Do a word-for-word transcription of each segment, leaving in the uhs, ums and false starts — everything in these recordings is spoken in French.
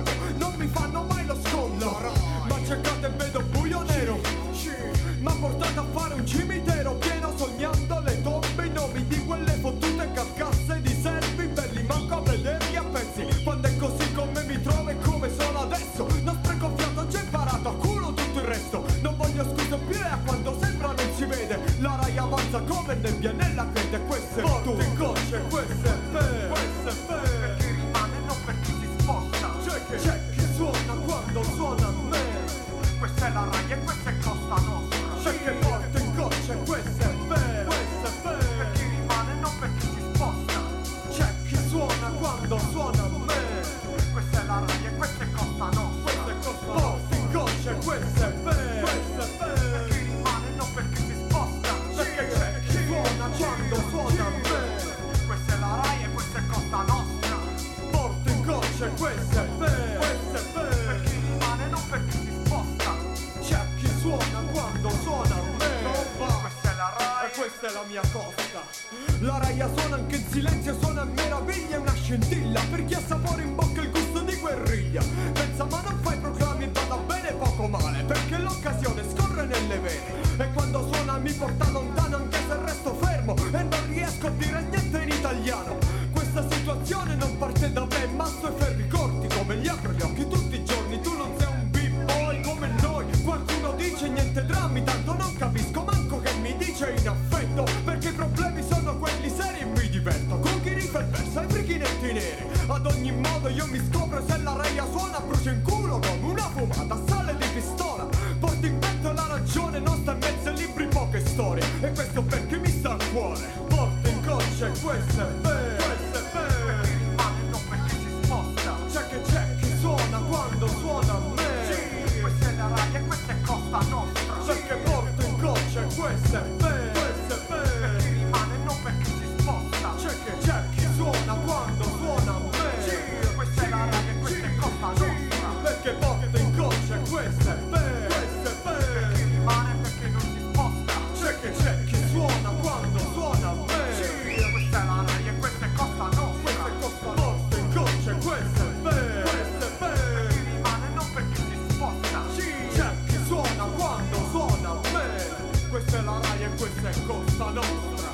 sguardo, non mi fanno mai lo sconto. Ma cercate e vedo buio nero, m'ha portato a fare un cimitero pieno, sognando le tombe, i nomi di quelle fottute carcasse di servi belli, manco a vederli a pezzi. Quando è così come mi trovo e come sono adesso, non spreco fiato, ho già imparato a culo tutto il resto. Non voglio scuse più e a quando sembra non si vede, la Rai avanza come nebbia nella crede. Questo è forte in gocce, questo è vero, questo è vero. Per chi rimane non per chi si sposta. C'è che, c'è chi suona quando suona a me. Questa è la Rai e questa è Costa Nostra. C'è che forte in gocce, questo è vero, questo è vero. Per chi rimane non per chi si sposta. C'è chi suona quando suona a me. Questa è la Rai e questa è Costa Nostra. Questa è Costa Nostra. Forte in gocce, questo è vero, questo è vero. Per chi rimane non per chi si sposta. Perché c'è chi suona quando suona a me. Questa è la Rai e questa è Costa Nostra. Forte in gocce, questo è vero, questo è vero. Per chi rimane non per chi si sposta. C'è chi suona quando suona a me. Questa è la Rai e questa è la mia costa. La Rai suona anche in silenzio, suona a meraviglia, è una scintilla per chi ha sapore in bocca, il gusto di guerriglia. Pensa ma non fai proclami e vada bene poco male, perché l'occasione scorre nelle vene. E quando suona mi porta lontano anche se resto fermo e non riesco a dire niente in italiano. Questa situazione non parte da me, masso e ferri corti come gli apro gli occhi tutti i giorni. Tu non sei un b-boy come noi, qualcuno dice niente drammi, tanto non capisco manco che mi dice in affetto, perché i problemi sono quelli seri e mi diverto con chi rifà il verso ai frichinetti neri. Ad ogni modo io mi scopro se la Rai suona, brucio in culo come una fumata, sale di pistola. Porto in petto la ragione, non sta in mezzo ai libri, poche storie, e questo perché mi sta a cuore. Porto in gocce, questo è vero, questo è vero. Per chi rimane non per chi si sposta. C'è che c'è chi suona quando suona a me. Sì. Questa è la Rai e questa è Costa Nostra. C'è che porto in gocce, questo è vero, questo è vero. Per chi rimane non per chi si sposta. C'è che c'è chi suona quando suona a me. Sì. Questa è la Rai e questa è Costa Nostra. Perché porto in gocce, questo è vero, questo è vero. Per chi rimane perché non si sposta. C'è che c'è chi suona quando suona a me. Sì. Questa è la Rai e questa è Costa Nostra. Questa è Costa Nostra. Porto in gocce, questo è vero, questo è vero. Per chi rimane non per chi si sposta. Sì. C'è chi suona quando suona a me. Questa è la Rai e questa è Costa Nostra.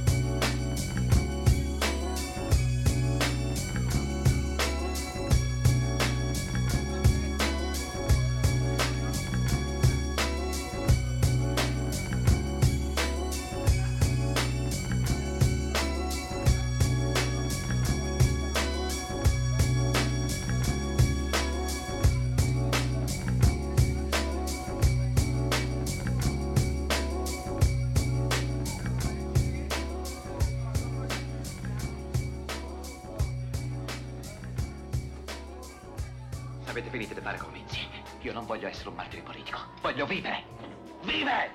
Avete finito di fare comizi. Io non voglio essere un martire politico. Voglio vivere. Vivere!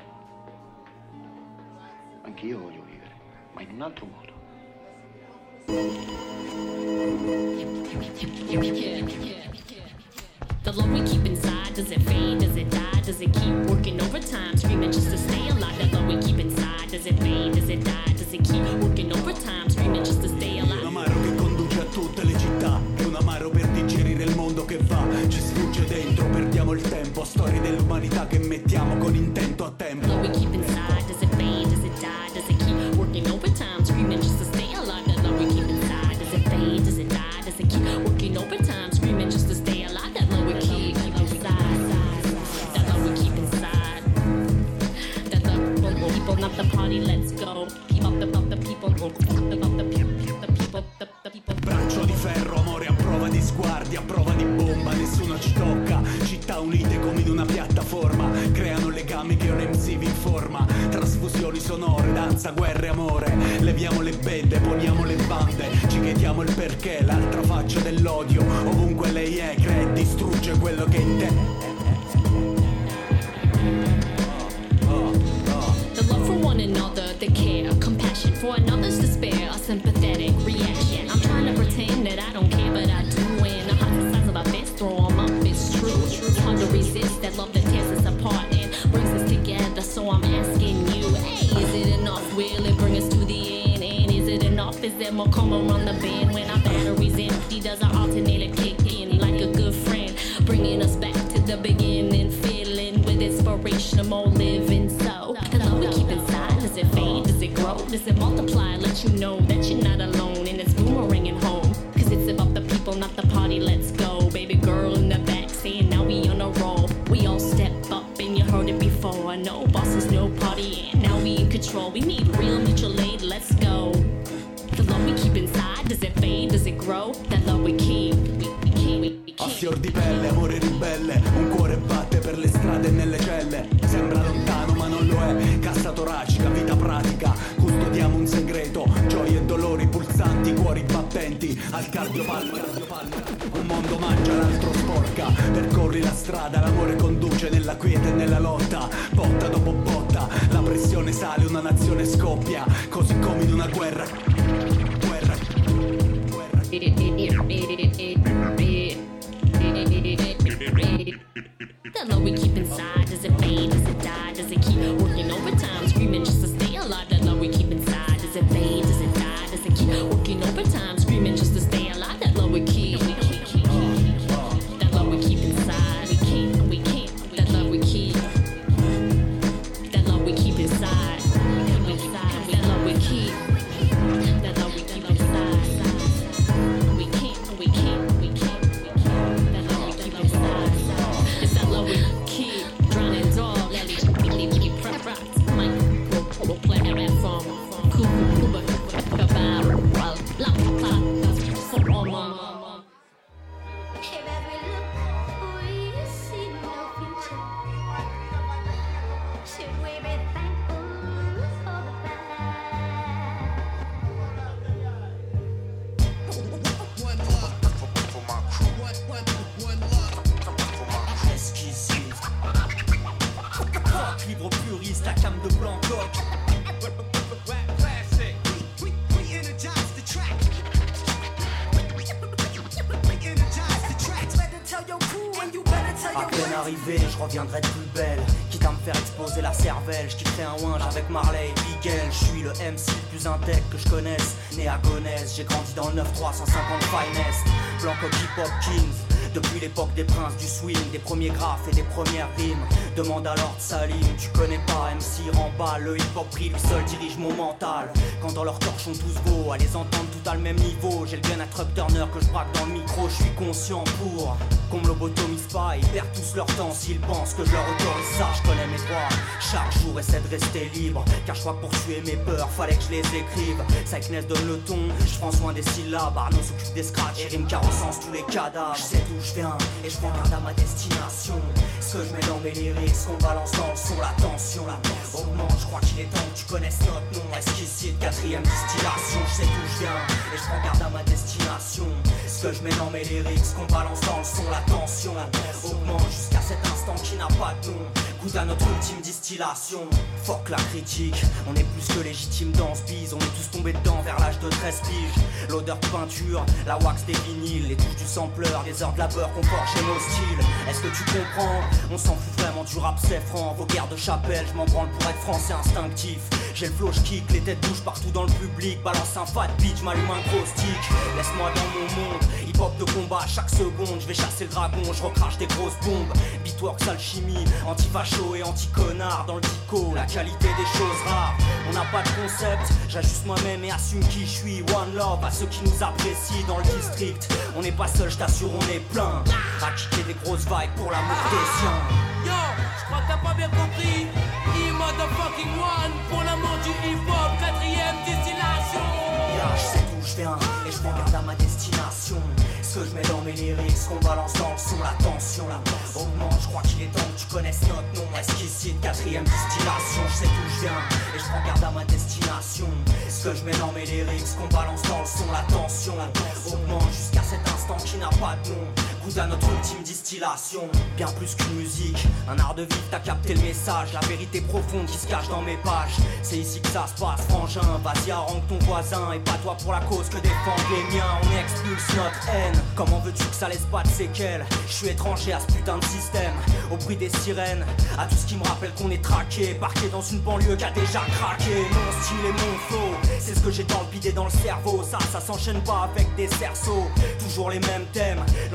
Anch'io voglio vivere, ma in un altro modo. The love we keep inside, does it fade, does it die, does it keep working overtime, screaming just to stay alive? The love we keep inside, does it fade, does it die, does it keep working overtime, screaming just to stay alive? Un amaro che conduce a tutte le città, è un amaro per digerire il mondo che va, ci sfugge dentro, perdiamo il tempo, storie dell'umanità che mettiamo con intento a tempo. The love we keep inside, does it fade, does it die, does it keep working overtime, screaming just to stay alive? The love we keep inside, does it fade, does it die, does it keep working overtime, screaming just to stay alive? That love we keep inside, that love we keep inside, that love people, not the party, let's go. Keep up the, up the people, up the, up the, the people, the, the people. Braccio di ferro, amore a prova di sguardi, a prova di bomba, nessuno ci tocca. Città unite come in una piattaforma, creano legami che un M C vi informa. Trasfusioni sonore, danza, guerra e amore. Leviamo le bende, poniamo le bande, ci chiediamo il perché, l'altra faccia dell'odio. Ovunque lei è, crea e distrugge quello che è in te. The love for one another, the care, compassion for another's despair, a sympathetic reaction. I'm trying to pretend that I don't care, but I do. And the heart the size of a fist, throw 'em up, it's true. It's hard to resist that love that tears us apart and brings us together. So I'm asking you, hey, is it enough? Will it bring us to the end? And is it enough? Is there more come around the bend when our battery's empty? Does our alternator kick in like a know that you're not alone and it's boomeranging home. Cause it's about the people, not the party, let's go. Baby girl in the back saying now we on a roll. We all step up and you heard it before. No bosses, no party, and now we in control. We need real mutual aid, let's go. The love we keep inside, does it fade, does it grow? That love we keep, we, we keep, we, we keep. A fior di pelle, amore ribelle, un cuore batte per le strade e nelle celle. Sembra lontano ma non lo è, cassa toracica, vita pratica. Custodiamo un segreto, gioie e dolori pulsanti, cuori battenti. Al cardiopalmo, un mondo mangia, l'altro sporca. Percorri la strada, l'amore conduce nella quiete e nella lotta. Botta dopo botta, la pressione sale, una nazione scoppia. Così come in una guerra. Guerra. Guerra. That love we keep inside, does it fade, does it die, does it keep working overtime, screaming just to stay alive? That love we keep inside, does it fade, does it die, does it keep working overtime, screaming just to stay alive? That love we keep, we keep, keep, keep. That love we keep inside, we keep, we keep. That love we keep, that love we keep inside, inside. That love we keep, that love we keep inside. We keep, we keep, we keep, we keep. That love we keep inside. It's that love we keep, drowning dog. Let it keep prep rocks. Mike, we'll play that song. Cool, cool, but about blah blah blah. For all mama. Every look we see no future. Should we be thankful for the past? One love for my crew. One, one, one love. Esquisse. Fuck, livre puriste, la cam de Blancoc. Classic. We, we energize the track. We energize the track. Better tell your crew and you better tell À your peine friends. arrivé, je reviendrai de plus belle. Quitte à me faire exploser la cervelle, je quitterai un winge avec Marley et Bigel. Je suis le M C le plus intègre que je connaisse. Né à Gonesse, j'ai grandi dans le neuf trois cent cinquante Finest. Blanco Hip Hop Kings. Depuis l'époque des princes du swing, des premiers graphes et des premières rimes. Demande à Lord Salim, tu connais pas M C remballe. Le hip hop pris, lui seul dirige mon mental. Quand dans leur torchon tous beaux, à les entendre tout à le même niveau. J'ai le gun à Truck Turner que je braque dans le micro. Je suis conscient pour qu'on me lobotomise pas. Ils perdent tous leur temps s'ils pensent que je leur autorise ça. Je connais mes droits, chaque jour essaie de rester libre. Car je crois que pour tuer mes peurs, fallait que je les écrive. Psychness donne le ton, je prends soin des syllabes. Arnaud s'occupe des scratchs et rime car recense tous les cadavres. Je sais d'où je viens et je prends garde à ma destination. Ce que je mets dans mes lyrics, qu'on balance dans le son, la tension, la tension augmente. Je crois qu'il est temps que tu connaisses notre nom. Esquisse de quatrième distillation. Je sais d'où je viens et je prends garde à ma destination. Ce que je mets dans mes lyrics, qu'on balance dans le son, la tension, la tension augmente jusqu'à cet instant qui n'a pas de nom. Goûte à notre ultime distillation. Fuck la critique, on est plus que légitime dans ce bise. On est tous tombés dedans vers l'âge de treize piges. L'odeur de peinture, la wax des vinyles, les touches du sampleur, les heures de labeur qu'on forge nos styles. Est-ce que tu comprends? On s'en fout vraiment du rap, c'est franc. Vos guerres de chapelle, je m'en branle pour être français instinctif. J'ai le flow, je kick, les têtes bougent partout dans le public. Balance un fat beat, j'm'allume un gros stick. Laisse-moi dans mon monde, hip-hop de combat chaque seconde. Je vais chasser le dragon, je recrache des grosses bombes. Beatworks, alchimie, anti-facho et anti-connard. Dans le dico, la qualité des choses rares. On n'a pas de concept, j'ajuste moi-même et assume qui je suis. One love à ceux qui nous apprécient dans le district. On n'est pas seul, je t'assure, on est plein. À kicker des grosses vibes pour l'amour des siens. Yo, j'crois que t'as pas bien compris. E-motherfucking one, pour l'amour du hip-hop, quatrième distillation. Yeah, je sais d'où je viens et je prends garde à ma destination. Ce que je mets dans mes lyrics, qu'on balance dans le son, la tension, la tension augmente. Je crois qu'il est temps que tu connaisses notre nom. Esquisse de quatrième distillation. Je sais d'où je viens et je prends garde à ma destination. Ce que je mets dans mes lyrics, qu'on balance dans le son, la tension, la tension augmente jusqu'à cet instant qui n'a pas de nom. Goûte à notre ultime distillation. Bien plus qu'une musique, un art de vivre, t'as capté le message. La vérité profonde qui se cache dans mes pages. C'est ici que ça se passe, frangin. Vas-y, harangue ton voisin et pas toi pour la cause que défendent les miens. On expulse notre haine. Comment veux-tu que ça laisse pas de séquelles? Je suis étranger à ce putain de système. Au bruit des sirènes, à tout ce qui me rappelle qu'on est traqué. Parqué dans une banlieue qui a déjà craqué. Mon style et mon flow, c'est ce que j'ai dans le bide et dans le cerveau. Ça, ça s'enchaîne pas avec des cerceaux. Toujours les mêmes thèmes, l'envie d'être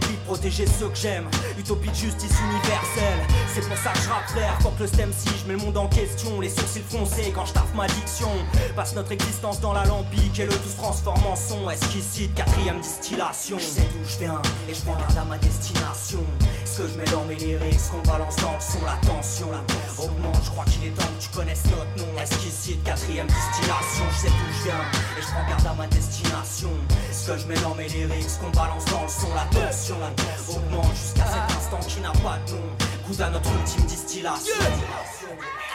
utopie de protéger ceux que j'aime. Utopie de justice universelle. C'est pour ça que je rappe frère, fuck le stem si je mets le monde en question. Les sourcils foncés quand je taffe ma diction. Passe notre existence dans l'alambic et le tout se transforme en son. Esquissite, quatrième distillation. Je sais d'où je viens et je prends garde à ma destination. Ce que je mets dans mes lyrics, qu'on balance dans le son, la tension, la tension augmente, je crois qu'il est temps que tu connaisses notre nom. Esquissite, quatrième distillation. Je sais d'où je viens et je prends garde à ma destination. Ce que je mets dans mes lyrics, qu'on balance dans le son, la tension, la tension augmente jusqu'à cet instant qui n'a pas de nom. Goûte à notre ultime distillation. Yeah.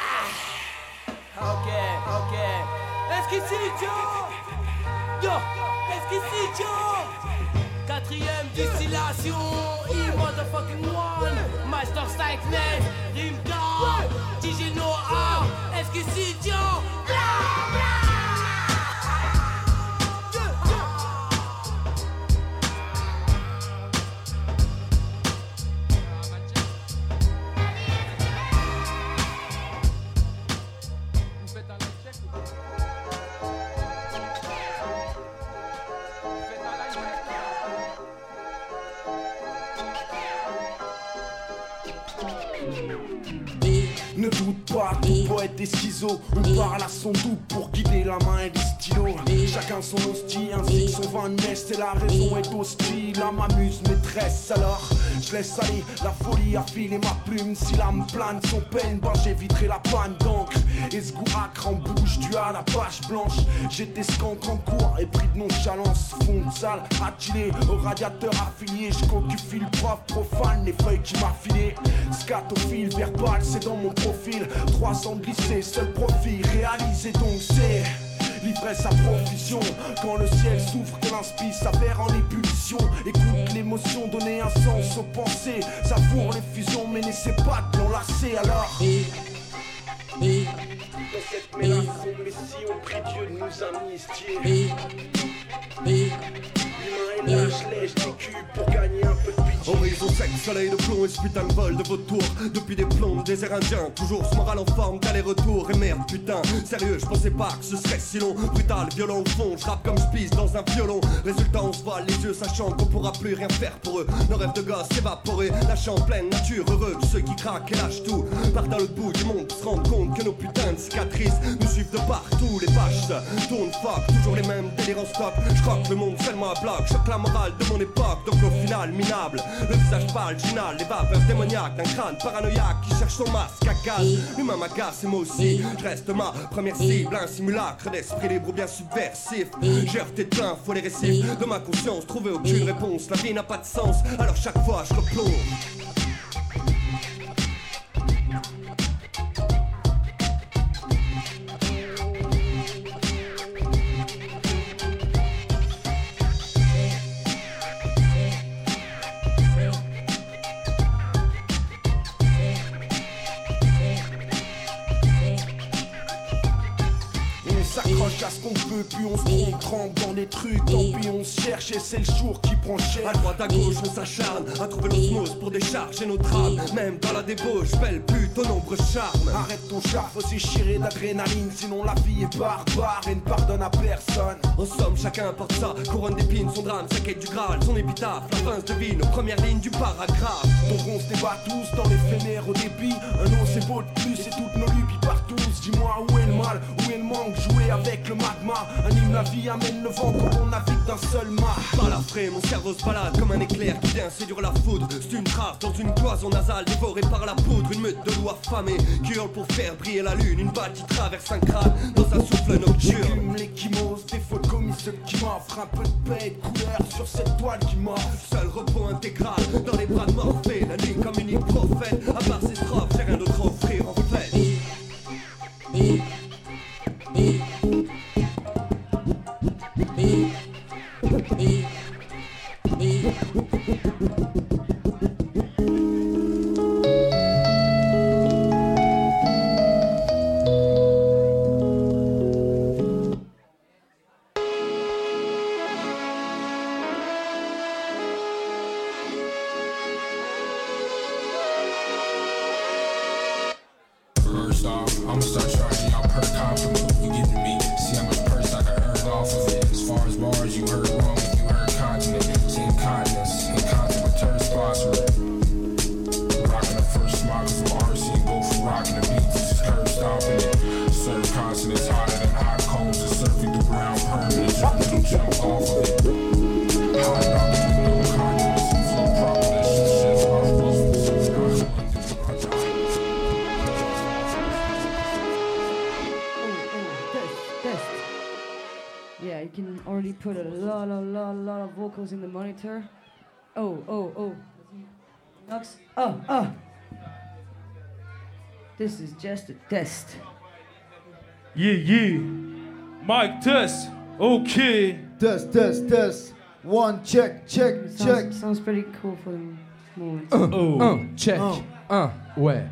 Ok, ok. Esquissite, yo, esquissite, quatrième distillation, E motherfucking one, Master Cyclist, Rimka, D J Noah, esquissite, bla bla. Ne doute pas, tout poète est schizo. On parle à son double pour guider la main et les stylos. Chacun son hostie, ainsi que son vin de messe. Et la raison est hostile, à m'amuse maîtresse. Alors, je laisse aller la folie affiler ma plume. Si l'âme plane son peine, ben j'éviterai la panne d'encre. Et ce goût acre en bouche, tu as la page blanche. J'étais skank en cours et pris de nonchalance. Fond de salle, attilé au radiateur affilié. Je cocufie le prof profane, les feuilles qui m'a filé. Scatophile verbal, c'est dans mon profil. Trois ans de lycée, seul profit réalisé, donc c'est l'ivresse à profusion. Quand le ciel souffre, que l'inspi s'avère en ébullition. Écoute l'émotion, donner un sens aux pensées. Savoure les fusions, mais n'essaie pas de l'enlacer. Alors dans cette mélange, mais si on prie Dieu de nous amnistier. L'humain est lâche, lèche des culs pour gagner un peu de pitié. Horizon sec, soleil de plomb et ce putain de vol de vautour. Depuis des plombs, désert indien, toujours ce moral en forme d'aller-retour. Et merde putain, sérieux, je pensais pas que ce serait si long. Brutal, violent au fond, je rappe comme je pisse dans un violon. Résultat, on se voile les yeux, sachant qu'on pourra plus rien faire pour eux. Nos rêves de gosses évaporés, lâchés en pleine nature. Heureux de ceux qui craquent et lâchent tout. Partent à l'autre bout du monde pour se rendre compte que nos putains de cicatrices nous suivent de partout. Les pages se tournent, fuck, toujours les mêmes délires en stop. Je crois que le monde seulement à bloc, choque la morale de mon époque. Donc au final, minable, le visage pâle, ginal, les vapeurs démoniaques d'un crâne paranoïaque qui cherche son masque à gaz. L'humain m'agace et moi aussi, je reste ma première cible. Un simulacre d'esprit libre ou bien subversif. J'ai heurté de plein faux les récifs de ma conscience, trouver aucune réponse. La vie n'a pas de sens, alors chaque fois je replonge. À ce qu'on veut, puis on se trompe, trempe dans des trucs. Tant pis, on se cherche et c'est le jour qui prend cher. À droite, à gauche, on s'acharne à trouver l'osmose pour décharger notre âme. Même dans la débauche, belle pute aux nombreux charmes. Arrête ton char, faut s'échirer d'adrénaline. Sinon la vie est barbare et ne pardonne à personne. En somme, chacun porte sa couronne d'épines, son drame, sa quête du Graal, son épitaphe. La fin se devine aux premières lignes du paragraphe. Donc on se débat tous dans l'éphémère au débit. Un nom c'est beau de plus et toutes nos lubies partout. Dis-moi où est le mal, où est le manque, jouer avec le magma. Anime la vie, amène le vent quand on navigue d'un seul mât. Par la frais, mon cerveau se balade comme un éclair qui vient séduire la foudre. C'est une trace dans une cloison nasale dévorée par la poudre. Une meute de loups affamés qui hurle pour faire briller la lune. Une balle qui traverse un crâne dans un souffle nocturne. J'écume l'échymose, des fautes commis ceux qui m'offrent un peu de paix et de couleur sur cette toile qui m'offre. Seul repos intégral dans les bras de Morphée. La nuit comme unique prophète, à part ces strophes, j'ai rien d'autre à offrir en fait. E E E E E First off, I'ma start charging y'all per compliment you give to me. See how much purse I can earn off of it. As far as bars, you heard wrong, you heard continent. See incontinence, incontinent return. vocals in the monitor. Oh, oh, oh. Nox. Oh, oh. This is just a test. Yeah, yeah. Mic test. Okay. Test, test, test. One, check, check, Sounds, check. sounds pretty cool for the moment. Un, oh. Un, check. Un. Un, ouais.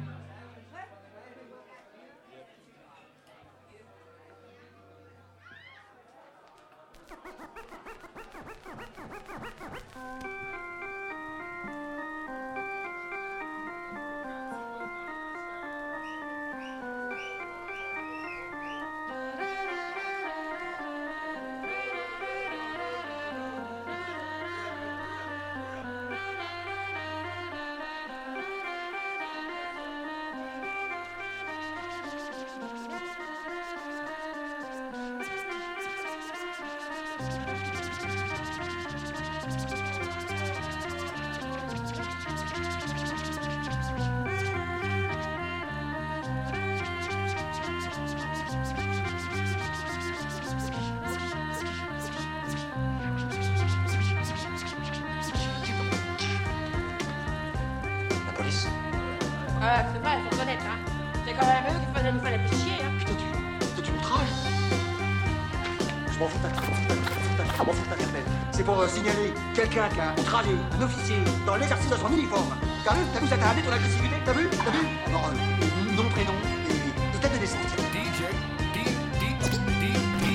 La police. Euh, c'est vrai, faut reconnaître, hein. C'est quand même eux qui faisaient nous faire les chier, hein. Putain, tu, putain, tu me trolles. Je m'en fous de ta, je m'en fous de ta cartelle. C'est pour euh, signaler quelqu'un qui a outragé un officier dans l'exercice de son uniforme. T'as vu, t'as vu, ça t'a amené ton agressivité. T'as vu, t'as vu. Alors, euh, nom, prénom et, et tête de naissance. D J, D, D, D,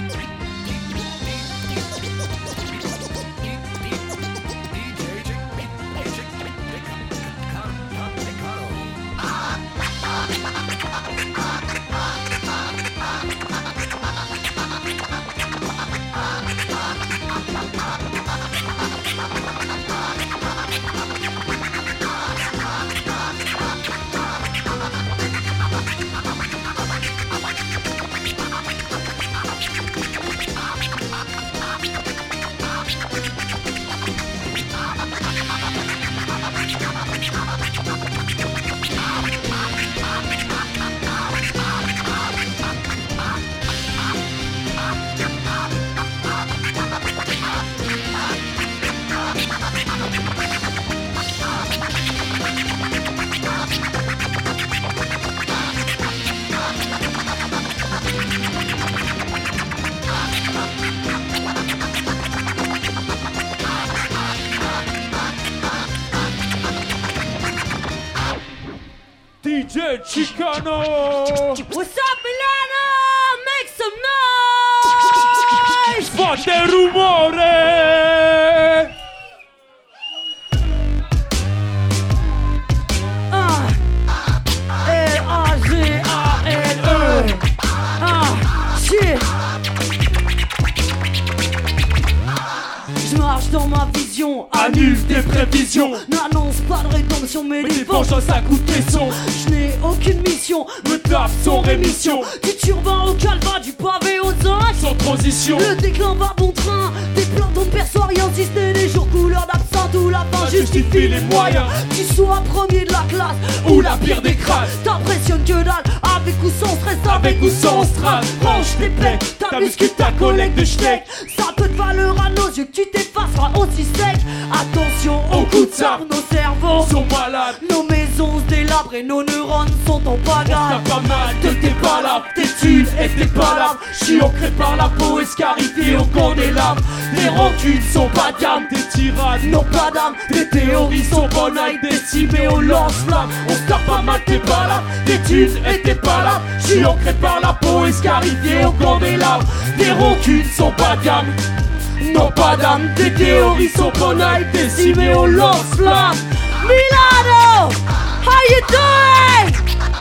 D J Chicano. What's up, Milano? Make some noise! Fate rumore! Ah, L A G A L E. Ah, shit. Je marche dans ma vision, Annule tes prévisions. n'annonce pas de rédemption, mais Mais des des vengeances à coups de caisson. Je n'ai aucune mission, Me tape sans rémission. du turbin au calva, du pavé aux zinc. Sans transition. Le déclin va bon train, des plans dont ne perçoit rien si ce n'est les jours couleur d'absinthe où la fin justifie les moyens. Tu sois premier de la classe Ou la pire des crasses. t'impressionnes que dalle, avec ou sans stress, Avec ou sans stress. Range tes plaies, T'abusques ta collègue de schneck. ça peut de valeur à nos yeux que tu t'effaceras aussi sec. Attention Au aux coup de coups de sabre. sabre, nos cerveaux Sont malades. nos maisons se délabrent et nos neurones sont en T'as pagaille. pas mal de tes palabres, tes thunes et tes palabres. Je suis ancré par la peau et scarifié au candélabre. Les rancunes sont pas d'âme, des tirades Non pas d'âme, Tes théories sont bonnes à être décimées au lance-flamme. On se tape pas mal tes balades, tes thunes et tes palabres. Je suis ancré par la peau et scarifié au candélabre. Tes rancunes sont pas d'âme, non pas d'âme. Tes théories sont bonnes à être décimées au lance-flamme. Milano, how you doing?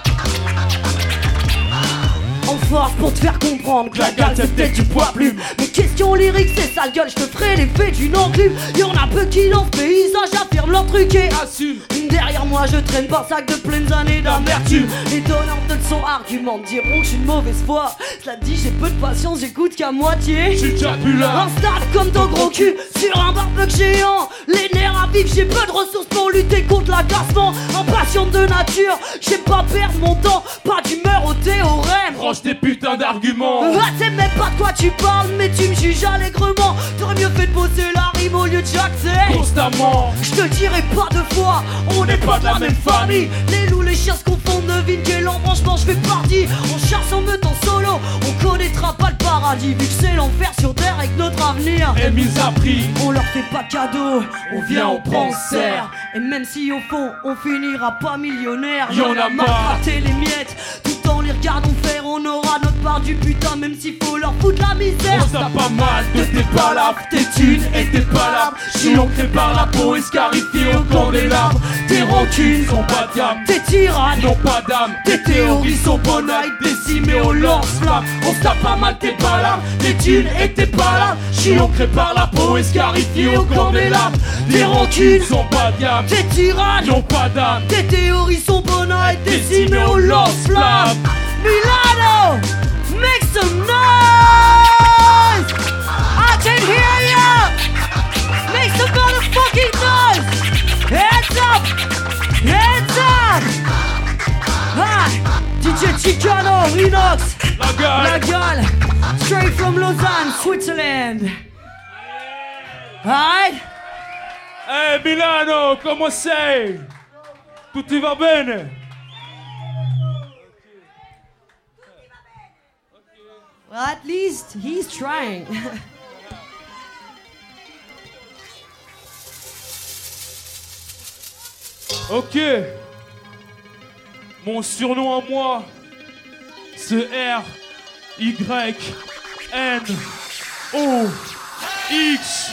En force pour te faire comprendre que la gueule c'est peut-être du poids plume. Mais question lyrique c'est sale gueule, je te ferai l'effet d'une enclume. Y'en a peu qui dans ce paysage affirment leur truc et assume. Derrière moi je traîne par sac de pleines années d'amertume. Les donneurs de leçons argumentent diront que je suis de mauvaise foi. Cela dit j'ai peu de patience, j'écoute qu'à moitié. J'suis déjà plus là. Installe comme ton gros cul sur un barbecue géant. Les nerfs à vif, j'ai peu de ressources pour lutter contre l'agacement. Impatient de nature, j'aime pas perdre mon temps, pas d'humeur au théorème. Range tes putains putain d'argument. Ah, tu sais même pas de quoi tu parles, mais tu me juges allègrement. T'aurais mieux fait de bosser la rime au lieu de jacter constamment. Je te dirai pas deux fois, on n'est pas de la même famille. Les loups, les chiens se confondent, devine quel embranchement je fais partie. On cherche en meute en solo, on connaîtra pas le paradis. Vu que c'est l'enfer sur terre avec notre avenir est mis à prix. On leur fait pas de cadeaux, on vient, on prend on serre. Et même si au fond on finira pas millionnaire, y'en a marre rater les miettes, tout en les regardant faire. On aura notre part du putain, même s'il faut leur foutre la misère. On t'a pas mal de tes palabres, tes thunes et tes palabres. J'suis ancré par la peau, escarifié au candélabre. Tes rancunes sont pas de gamme, tes tyrannes n'ont pas d'âme. Tes théories sont bonnailles, décimées au lance-flamme. On se tape pas mal tes palabres, tes thunes et tes palabres. J'suis ancré par la peau, escarifié au candélabre. Tes rancunes sont pas de gamme, tes tyrannes n'ont pas d'âme. Tes théories sont bonnailles, décimées au lance-flamme. Milano, make some noise! I can hear ya! Make some motherfucking noise! Hands up! Hands up! Hi! D J Chicano, Inox! La gueule! La gueule! Straight from Lausanne, Switzerland! Alright? Hey Milano, come sei? Tutti va bene? Well, at least he's trying. Ok. Mon surnom à moi, c'est R Y N O X.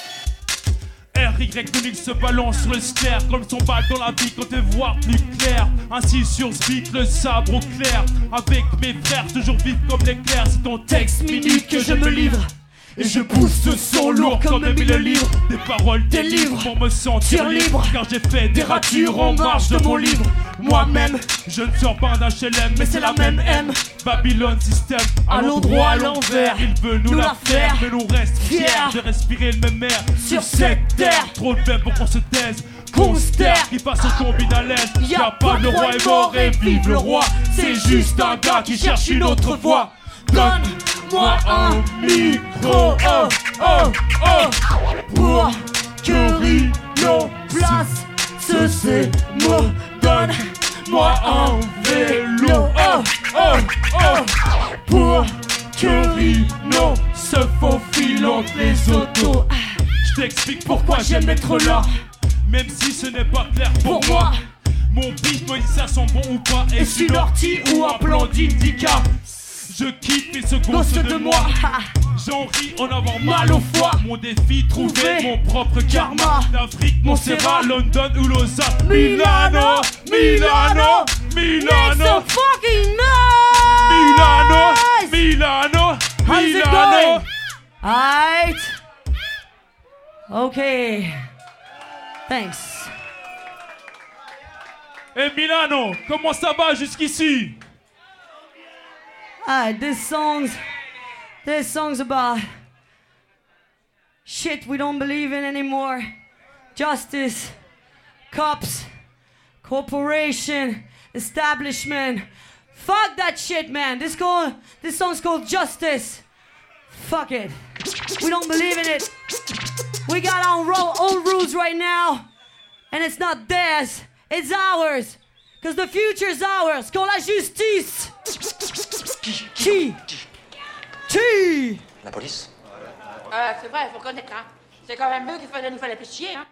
R Y Onyx se balance sur le stère comme son bac dans la vie quand t'es voir plus clair. Ainsi sur ce beat, le sabre au clair. Avec mes frères, toujours vite comme l'éclair. C'est ton texte minute que je me livre. Et je pousse ce son lourd comme un mille livres. Des paroles, des livres pour me sentir libre. Car j'ai fait des ratures en marge de mon livre. Moi-même, je ne sors pas d'un H L M, mais c'est la même M. Babylone système, à l'endroit, à l'envers. Il veut nous, nous la faire, mais l'on reste fiers de respirer le même air sur cette terre. Trop de peine pour qu'on se taise, qu'on se terre, qui passe au combine à l'aise. Y'a pas le roi est mort et vive le roi. C'est juste un gars qui cherche une autre voie. Donne-moi un micro, oh, oh, oh, pour que Rino place ce ces mots. Donne-moi un vélo, oh, oh, oh, pour que Rino se faufile entre les autos. Je t'explique pourquoi j'aime être là, même si ce n'est pas clair pour moi. Mon beat, moi, ça sent bon ou pas. Est-ce une ortie ou un plan d'indica? Je kiffe et se gosse de moi. J'en ris en avoir mal au foie. Mon défi, trouver mon propre karma. D'Afrique, Montserrat, London ou Lausanne. Milano, Milano, Milano. Make some fucking noise! Milano, Milano, How's it Milano. going? Alright. Okay. Thanks. Et Milano, comment ça va jusqu'ici? Alright, this song's this song's about shit we don't believe in anymore. Justice, cops, corporation, establishment. Fuck that shit, man. This called this song's called Justice. Fuck it. We don't believe in it. We got our ro- own rules right now, and it's not theirs, it's ours. Cause the future's ours. Quand la justice. Qui? Qui? La police? Euh, c'est vrai, faut connaître, hein. C'est quand même eux qui faisaient nous faire les chier, hein.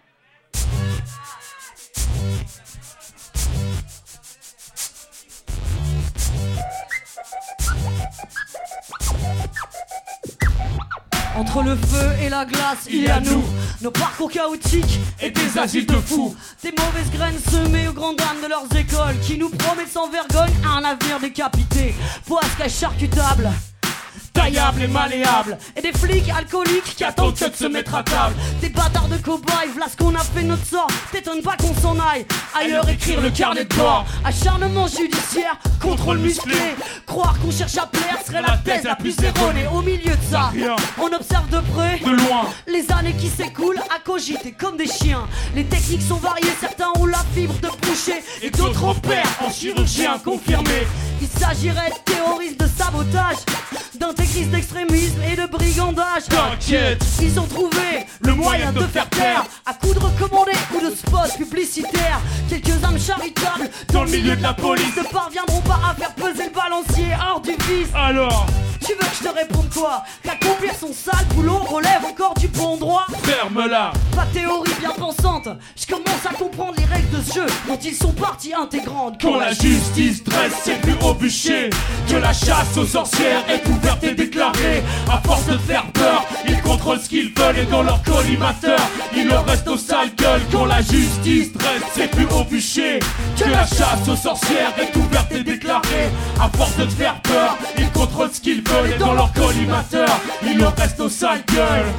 Entre le feu et la glace, il y a nous. Nos parcours chaotiques et des asiles de fous. Des mauvaises graines semées aux grandes dames de leurs écoles, qui nous promettent sans vergogne un avenir décapité. Poisque à charcutable, taillable et malléable. Et des flics alcooliques qui attendent que de se mettre à table. Des bâtards de cow-boys, voilà ce qu'on a fait notre sort. T'étonnes pas qu'on s'en aille ailleurs écrire le carnet de bord. Acharnement judiciaire, contrôle musclé. Croire qu'on cherche à plaire serait la thèse la plus erronée. Au milieu de ça, on observe de près, de loin, les années qui s'écoulent à cogiter comme des chiens. Les techniques sont variées, certains ont la fibre de bouche boucher et d'autres opèrent en chirurgien confirmé. Il s'agirait de terroristes, de sabotage, d'intégristes, d'extrémisme et de brigandage. T'inquiète, ils ont trouvé le moyen de faire taire à coups de recommandés ou de spots publicitaires. Quelques âmes charitables dans le milieu de la police ne parviendront pas à faire peser le balancier hors du vice. Alors, tu veux que je te réponde quoi? Qu'accomplir son sale boulot relève encore du bon droit. Ferme-la. Pas théorie bien pensante, je commence à comprendre les règles de ce jeu dont ils sont partie intégrante. Quand la justice dresse ses plus hauts bûchers, que la chasse aux sorcières est ouverte et déclarée. À force de faire peur, ils contrôlent ce qu'ils veulent et dans leur collimateur, il leur reste aux sales gueules. Quand la justice dresse ses plus hauts bûchers, que la chasse aux sorcières est ouverte et déclarée. À force de faire peur, ils contrôlent ce qu'ils veulent et dans leur collimateur, il leur reste aux sales gueules.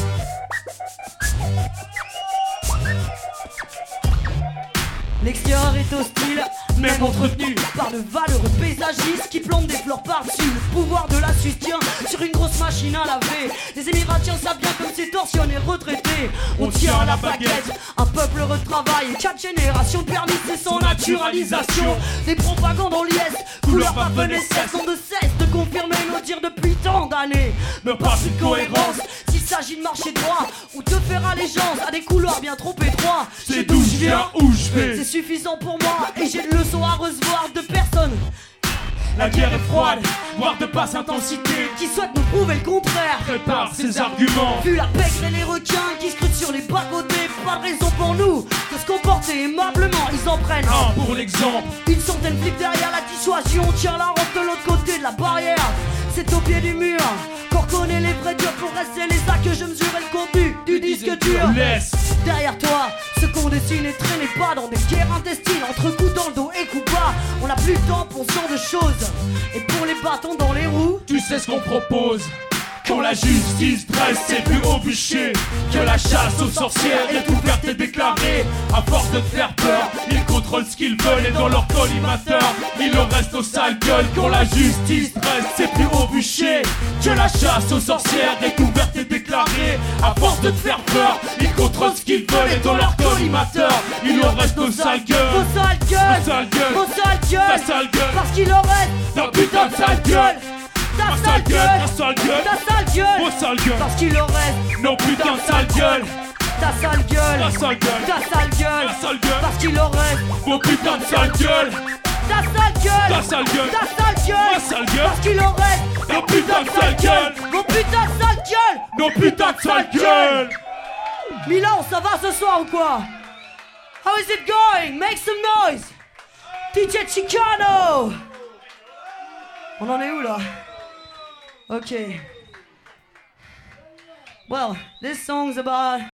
L'extérieur est hostile, même entretenu par de valeureux paysagistes qui plantent des fleurs par-dessus. Le pouvoir de la Suisse tient sur une grosse machine à laver. Les Émiratiens savent bien comme ces tortionnaires retraités. On tient à la baguette, un peuple retravaille. Quatre générations de permis, c'est sans naturalisation. Des propagandes en liesse, couleur pas cesse. On ne cesse de confirmer nos dires depuis tant d'années. Mais pas de cohérence, s'il s'agit de marcher droit ou de faire allégeance à des couloirs bien trop étroits. C'est d'où je viens, où je vais. C'est suffisant pour moi et j'ai de leçons à recevoir de personne. La guerre est froide, voire de basse intensité, qui souhaite nous prouver le contraire. Prépare ses arguments. Vu la pègre et les requins qui scrutent sur les bas-côtés, pas de raison pour nous de se comporter aimablement. Ils en prennent un pour l'exemple. Une centaine flics derrière la dissuasion. Tient la route de l'autre côté de la barrière. C'est au pied du mur qu'on reconnaît les vrais durs. Pour rester les sacs que je mesure et le contenu du disque dur. Laisse derrière toi ce qu'on dessine et traînez pas dans des guerres intestines. Entre coups dans le dos et coups bas, on n'a plus le temps pour ce genre de choses. Et pour les bâtons dans les roues, tu sais ce qu'on propose. Quand la justice dresse ses plus hauts bûchers, que la chasse aux sorcières est ouverte et déclarée. À force de faire peur, ils contrôlent ce qu'ils veulent et dans leur collimateur, il leur reste aux sales gueules. Quand la justice dresse ses plus hauts bûchers, que la chasse aux sorcières est ouverte et déclarée. À force de faire peur, ils contrôlent ce qu'ils veulent et dans leur collimateur, il leur reste aux sales gueules. Vos sales gueules, vos sales gueules, vos sales gueules, ta sale gueule, parce qu'il leur reste ta putain de sale gueule. Ta sale gueule, ta sale gueule, ta sale gueule, vos sales gueules, parce qu'il leur reste nos putains de sale gueule. Ta sale gueule, ta sale gueule, ta sale gueule, ta sale gueule, parce qu'il leur reste vos putains de sale gueule. Ta sale gueule, ta sale gueule, ta sale gueule, ta sale gueule, parce qu'il leur reste nos putains de sale gueule, vos putains de sale gueule, nos putains de sale gueule. Milan, ça va ce soir ou quoi? How is it going? Make some noise. D J Chicano. On en est où là? Okay. Well, this song's about